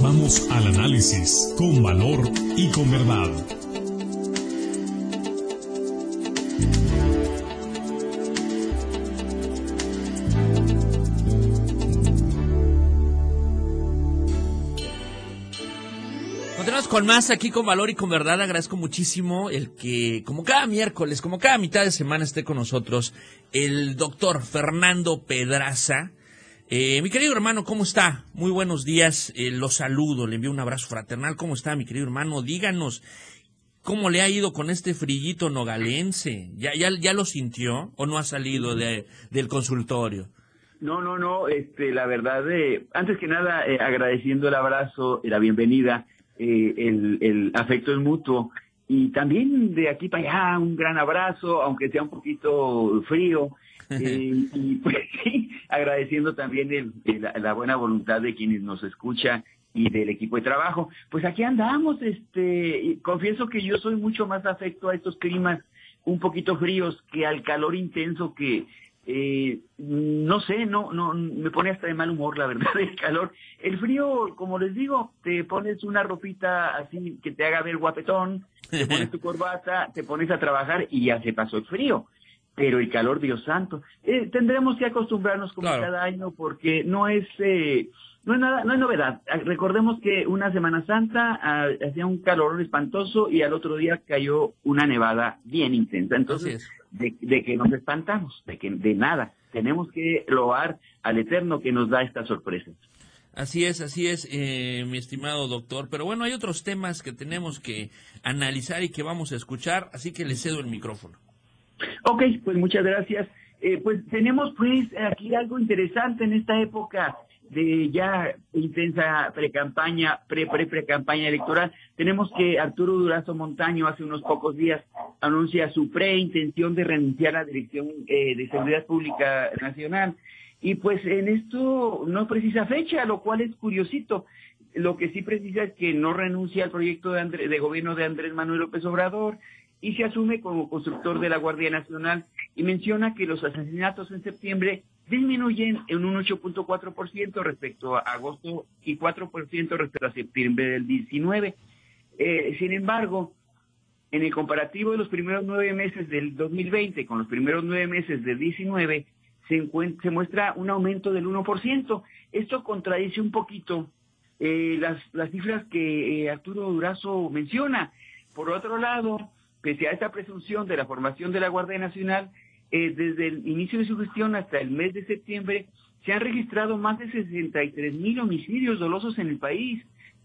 Vamos al análisis con valor y con verdad. Continuamos con más aquí con valor y con verdad. Agradezco muchísimo el que, como cada miércoles, como cada mitad de semana, esté con nosotros el doctor Fernando Pedraza. Mi querido hermano, ¿cómo está? Muy buenos días, lo saludo, le envío un abrazo fraternal. ¿Cómo está, mi querido hermano? Díganos, ¿cómo le ha ido con este frillito nogalense? ¿Ya lo sintió o no ha salido del consultorio? No, la verdad, antes que nada, agradeciendo el abrazo y la bienvenida, el afecto es mutuo, y también de aquí para allá un gran abrazo, aunque sea un poquito frío, y pues sí, agradeciendo también la buena voluntad de quienes nos escuchan y del equipo de trabajo. Pues aquí andamos, confieso que yo soy mucho más afecto a estos climas un poquito fríos que al calor intenso que no sé, no, me pone hasta de mal humor, la verdad, el calor. El frío, como les digo, te pones una ropita así que te haga ver guapetón, te pones tu corbata, te pones a trabajar y ya se pasó el frío. Pero el calor, Dios santo, tendremos que acostumbrarnos como claro, cada año, porque no es nada, no es novedad. Recordemos que una Semana Santa hacía un calor espantoso y al otro día cayó una nevada bien intensa. Entonces, de que nos espantamos, de nada. Tenemos que loar al Eterno que nos da estas sorpresas. Así es, mi estimado doctor. Pero bueno, hay otros temas que tenemos que analizar y que vamos a escuchar, así que le cedo el micrófono. Ok, pues muchas gracias. Pues tenemos pues aquí algo interesante en esta época de ya intensa pre-campaña electoral. Tenemos que Arturo Durazo Montaño hace unos pocos días anuncia su pre-intención de renunciar a la Dirección de Seguridad Pública Nacional. Y pues en esto no precisa fecha, lo cual es curiosito. Lo que sí precisa es que no renuncia al proyecto de gobierno de Andrés Manuel López Obrador y se asume como constructor de la Guardia Nacional, y menciona que los asesinatos en septiembre disminuyen en un 8.4% respecto a agosto y 4% respecto a septiembre del 19. Sin embargo, en el comparativo de los primeros 9 meses del 2020 con los primeros 9 meses del 19, se muestra un aumento del 1%. Esto contradice un poquito las cifras que Arturo Durazo menciona. Por otro lado, pese a esta presunción de la formación de la Guardia Nacional, desde el inicio de su gestión hasta el mes de septiembre, se han registrado más de 63,000 homicidios dolosos en el país.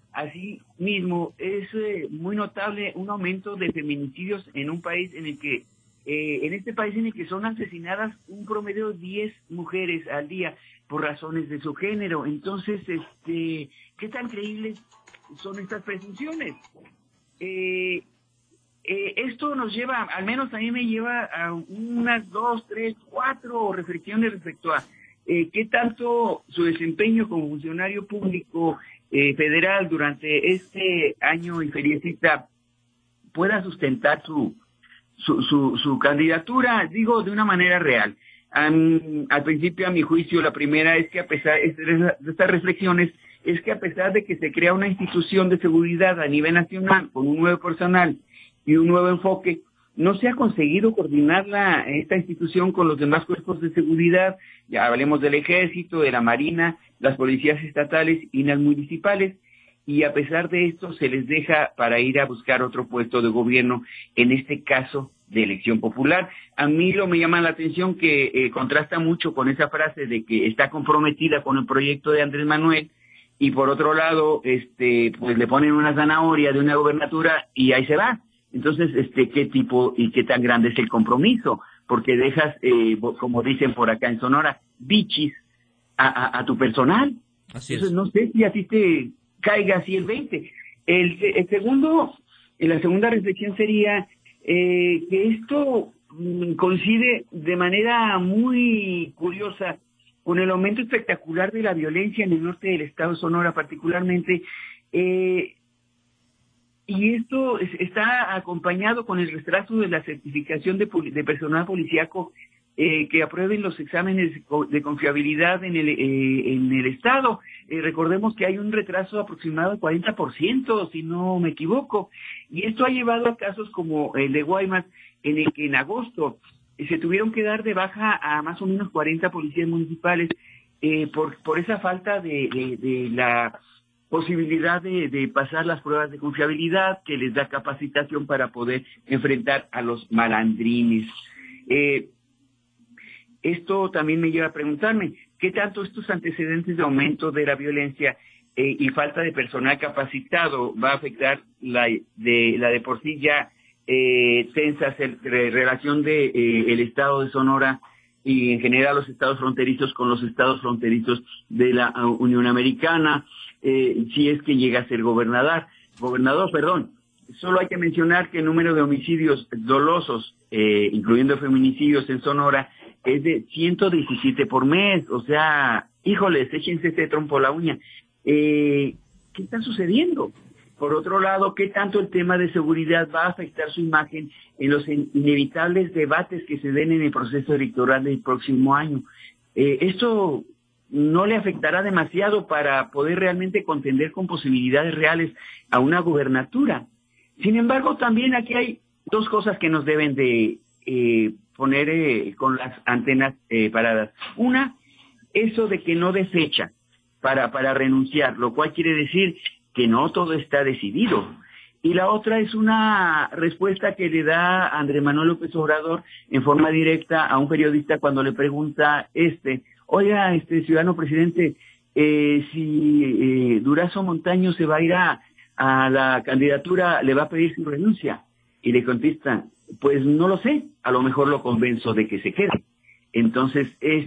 Asimismo, es muy notable un aumento de feminicidios en un país en el que, en este país en el que son asesinadas un promedio de 10 mujeres al día por razones de su género. Entonces, ¿qué tan creíbles son estas presunciones? Esto nos lleva, al menos a mí me lleva a unas 2, 3, 4 reflexiones respecto a qué tanto su desempeño como funcionario público federal durante este año y feriecita pueda sustentar su candidatura, digo, de una manera real. Al principio, a mi juicio, la primera es que a pesar de estas reflexiones, es que a pesar de que se crea una institución de seguridad a nivel nacional con un nuevo personal y un nuevo enfoque, no se ha conseguido coordinar esta institución con los demás cuerpos de seguridad. Ya hablemos del Ejército, de la Marina, las policías estatales y las municipales, y a pesar de esto se les deja para ir a buscar otro puesto de gobierno, en este caso de elección popular. A mí me llama la atención que contrasta mucho con esa frase de que está comprometida con el proyecto de Andrés Manuel, y por otro lado, pues le ponen una zanahoria de una gobernatura y ahí se va. Entonces, ¿qué tipo y qué tan grande es el compromiso? Porque dejas, como dicen por acá en Sonora, bichis a tu personal. Así Entonces, es. no sé si a ti te caiga así el 20. La segunda reflexión sería que esto coincide de manera muy curiosa con el aumento espectacular de la violencia en el norte del estado de Sonora particularmente, y esto está acompañado con el retraso de la certificación de personal policíaco que aprueben los exámenes de confiabilidad en el estado. Recordemos que hay un retraso aproximado del 40%, si no me equivoco, y esto ha llevado a casos como el de Guaymas, en el que en agosto se tuvieron que dar de baja a más o menos 40 policías municipales por esa falta de la posibilidad de pasar las pruebas de confiabilidad que les da capacitación para poder enfrentar a los malandrines. Esto también me lleva a preguntarme, ¿qué tanto estos antecedentes de aumento de la violencia y falta de personal capacitado va a afectar la de por sí ya tensa relación de el estado de Sonora y en general los estados fronterizos con los estados fronterizos de la Unión Americana, si es que llega a ser gobernador, Solo hay que mencionar que el número de homicidios dolosos, incluyendo feminicidios en Sonora, es de 117 por mes. O sea, híjoles, échense este trompo a la uña. ¿Qué está sucediendo? Por otro lado, ¿qué tanto el tema de seguridad va a afectar su imagen en los inevitables debates que se den en el proceso electoral del próximo año? Esto no le afectará demasiado para poder realmente contender con posibilidades reales a una gubernatura. Sin embargo, también aquí hay dos cosas que nos deben de poner con las antenas paradas. Una, eso de que no dé fecha para renunciar, lo cual quiere decir que no todo está decidido. Y la otra es una respuesta que le da Andrés Manuel López Obrador en forma directa a un periodista cuando le pregunta oiga, ciudadano presidente, si Durazo Montaño se va a ir a la candidatura, ¿le va a pedir su renuncia? Y le contesta, pues no lo sé, a lo mejor lo convenzo de que se quede. Entonces,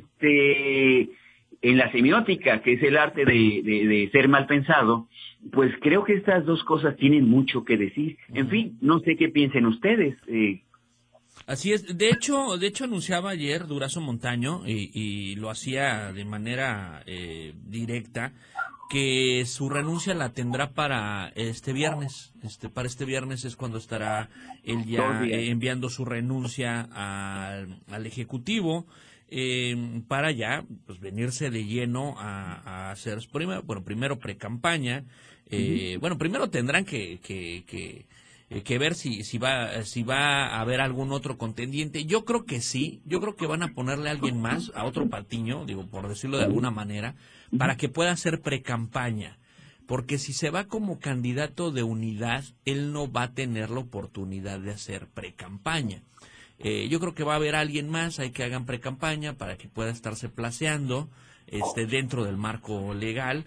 en la semiótica, que es el arte de ser mal pensado, pues creo que estas dos cosas tienen mucho que decir. En fin, no sé qué piensen ustedes. Así es. De hecho anunciaba ayer Durazo Montaño y lo hacía de manera directa, que su renuncia la tendrá para este viernes. Para este viernes es cuando estará él ya enviando su renuncia al Ejecutivo, para ya pues venirse de lleno a hacer primero pre-campaña. Primero tendrán que ver si va a haber algún otro contendiente. Yo creo que sí, yo creo que van a ponerle a alguien más, a otro patiño, por decirlo de alguna manera, para que pueda hacer pre-campaña. Porque si se va como candidato de unidad, él no va a tener la oportunidad de hacer pre-campaña. Yo creo que va a haber alguien más, hay que hagan pre-campaña para que pueda estarse placeando dentro del marco legal,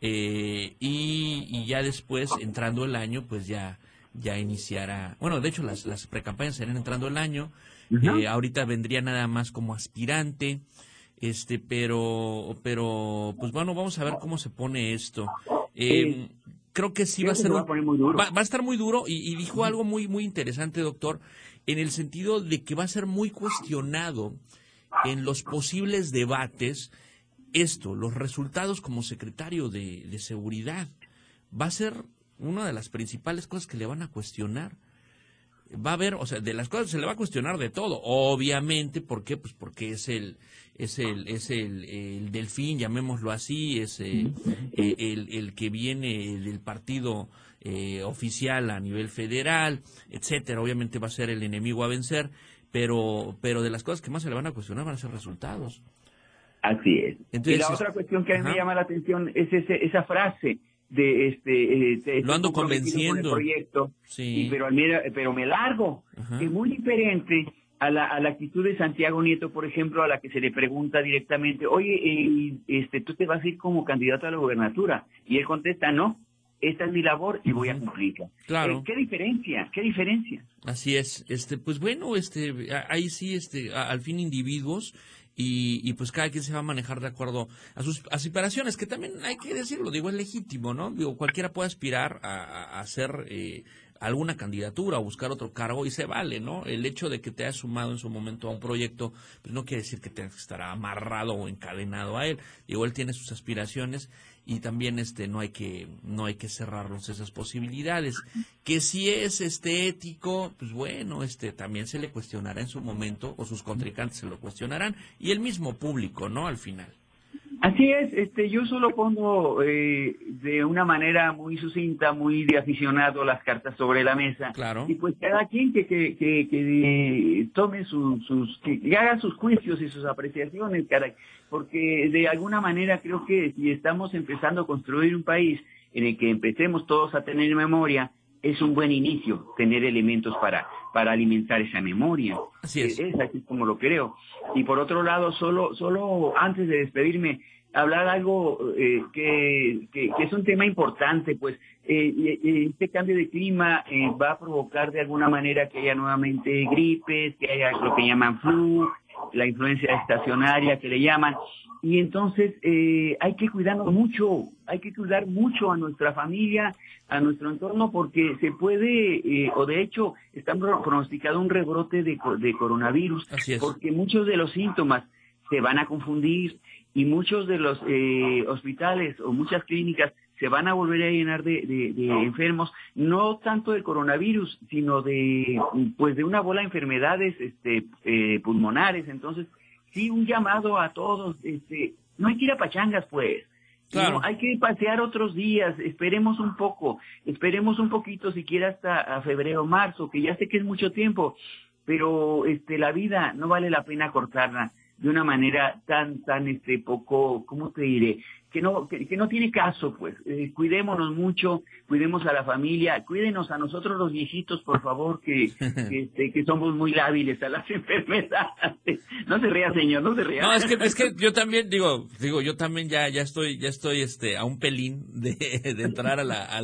y ya después, entrando el año, pues ya iniciará. Bueno, de hecho las pre-campañas serán entrando el año. Ahorita vendría nada más como aspirante, pero pues bueno, vamos a ver cómo se pone esto. Creo que sí va a ser va a estar muy duro, y dijo algo muy muy interesante, doctor, en el sentido de que va a ser muy cuestionado en los posibles debates los resultados como secretario de Seguridad. Va a ser una de las principales cosas que le van a cuestionar. Va a haber, o sea, de las cosas se le va a cuestionar de todo, obviamente. ¿Por qué? Pues porque es el delfín, llamémoslo así, es el que viene del partido oficial a nivel federal, etcétera. Obviamente va a ser el enemigo a vencer, pero de las cosas que más se le van a cuestionar van a ser resultados. Así es. Entonces, y la otra cuestión que a mí me llama la atención es esa frase de lo ando convenciendo con el proyecto, sí. pero me largo. Es muy diferente a la actitud de Santiago Nieto, por ejemplo, a la que se le pregunta directamente, oye, tú te vas a ir como candidato a la gobernatura, y él contesta, no, esta es mi labor y voy a cumplirla. Claro. ¿Qué diferencia? Así es. Pues bueno, ahí sí, al fin individuos. Y pues cada quien se va a manejar de acuerdo a sus aspiraciones, que también hay que decirlo, es legítimo, ¿no? Cualquiera puede aspirar a hacer alguna candidatura o buscar otro cargo y se vale, ¿no? El hecho de que te hayas sumado en su momento a un proyecto, pues no quiere decir que tengas que estar amarrado o encadenado a él. Él tiene sus aspiraciones y también no hay que cerrarnos esas posibilidades. Que si es ético, pues bueno, también se le cuestionará en su momento, o sus contrincantes se lo cuestionarán, y el mismo público, ¿no? Al final. Así es, yo solo pongo de una manera muy sucinta, muy de aficionado, las cartas sobre la mesa. Claro. Y pues cada quien que tome que haga sus juicios y sus apreciaciones, caray, porque de alguna manera creo que si estamos empezando a construir un país en el que empecemos todos a tener memoria, es un buen inicio tener elementos para alimentar esa memoria. Así es. Es así como lo creo. Y por otro lado, solo antes de despedirme, hablar algo que es un tema importante, pues este cambio de clima va a provocar de alguna manera que haya nuevamente gripes, que haya lo que llaman flu, la influencia estacionaria que le llaman. Y entonces hay que cuidarnos mucho, hay que cuidar mucho a nuestra familia, a nuestro entorno, porque se puede, o de hecho, está pronosticado un rebrote de coronavirus, porque muchos de los síntomas se van a confundir y muchos de los hospitales o muchas clínicas se van a volver a llenar de enfermos, no tanto del coronavirus, sino de una bola de enfermedades pulmonares. Entonces, sí, un llamado a todos, no hay que ir a pachangas, pues. Claro. No, hay que pasear otros días, esperemos un poquito, siquiera hasta a febrero o marzo, que ya sé que es mucho tiempo, pero la vida no vale la pena cortarla de una manera tan poco, ¿cómo te diré? Que no tiene caso, pues. Cuidémonos mucho, cuidemos a la familia, cuídenos a nosotros los viejitos, por favor, que somos muy lábiles a las enfermedades. No se ría, señor, no se ría. No, es que yo también digo, yo también ya estoy a un pelín de entrar a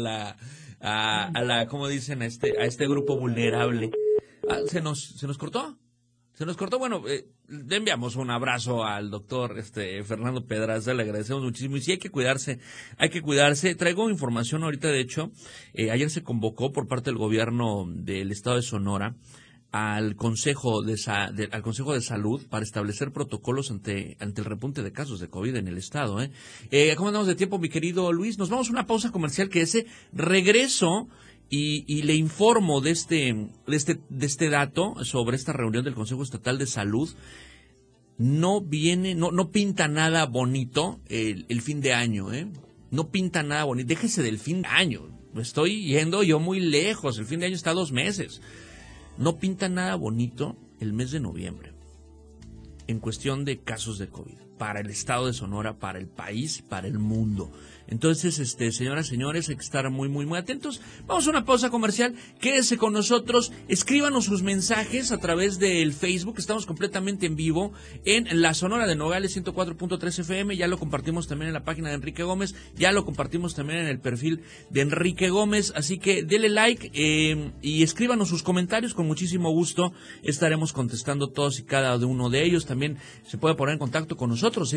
la, ¿cómo dicen? A este grupo vulnerable. ¿Se nos cortó? Bueno, le enviamos un abrazo al doctor Fernando Pedraza, le agradecemos muchísimo. Y sí, hay que cuidarse. Traigo información ahorita, de hecho, ayer se convocó por parte del gobierno del estado de Sonora al Consejo de Salud para establecer protocolos ante el repunte de casos de COVID en el estado. ¿Cómo andamos de tiempo, mi querido Luis? Nos vamos a una pausa comercial, que ese regreso. Y le informo de este dato sobre esta reunión del Consejo Estatal de Salud. No pinta nada bonito el fin de año, No pinta nada bonito. Déjese del fin de año. Estoy yendo yo muy lejos. El fin de año está a 2 meses. No pinta nada bonito el mes de noviembre en cuestión de casos de COVID para el estado de Sonora, para el país, para el mundo. Entonces, señoras, señores, hay que estar muy, muy, muy atentos. Vamos a una pausa comercial. Quédese con nosotros. Escríbanos sus mensajes a través del Facebook. Estamos completamente en vivo en La Sonora de Nogales 104.3 FM. Ya lo compartimos también en la página de Enrique Gómez. Ya lo compartimos también en el perfil de Enrique Gómez. Así que dele like y escríbanos sus comentarios. Con muchísimo gusto estaremos contestando todos y cada uno de ellos. También se puede poner en contacto con nosotros.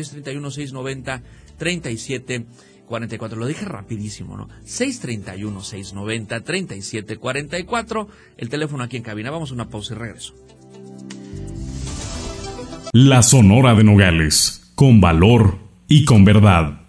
631-690-3744. Lo dije rapidísimo, ¿no? 631-690-3744. El teléfono aquí en cabina. Vamos a una pausa y regreso. La Sonora de Nogales, con valor y con verdad.